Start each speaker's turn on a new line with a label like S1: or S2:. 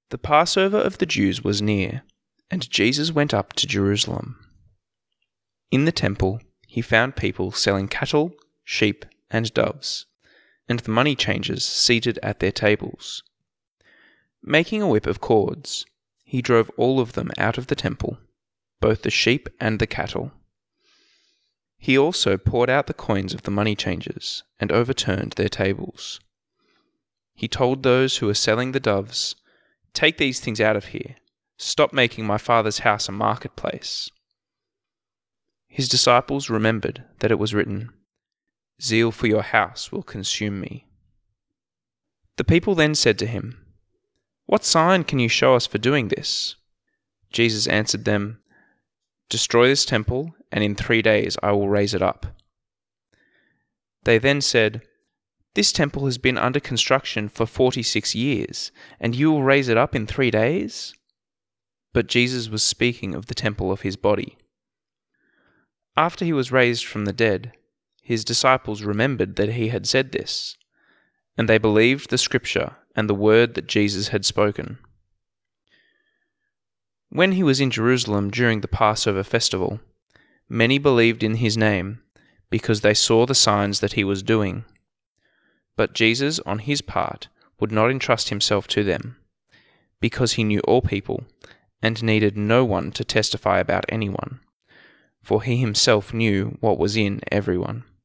S1: The Passover of the Jews was near, and Jesus went up to Jerusalem. In the temple he found people selling cattle, sheep, and doves, and the money changers seated at their tables. Making a whip of cords, he drove all of them out of the temple, both the sheep and the cattle. He also poured out the coins of the money changers and overturned their tables. He told those who were selling the doves, "Take these things out of here. Stop making my Father's house a marketplace." His disciples remembered that it was written, "Zeal for your house will consume me." The people then said to him, "What sign can you show us for doing this?" Jesus answered them, "Destroy this temple, and in 3 days I will raise it up." They then said, "This temple has been under construction for 46 years, and you will raise it up in 3 days?" But Jesus was speaking of the temple of his body. After he was raised from the dead, his disciples remembered that he had said this, and they believed the scripture and the word that Jesus had spoken. When he was in Jerusalem during the Passover festival, many believed in his name because they saw the signs that he was doing. But Jesus, on his part, would not entrust himself to them, because he knew all people and needed no one to testify about anyone, for he himself knew what was in everyone.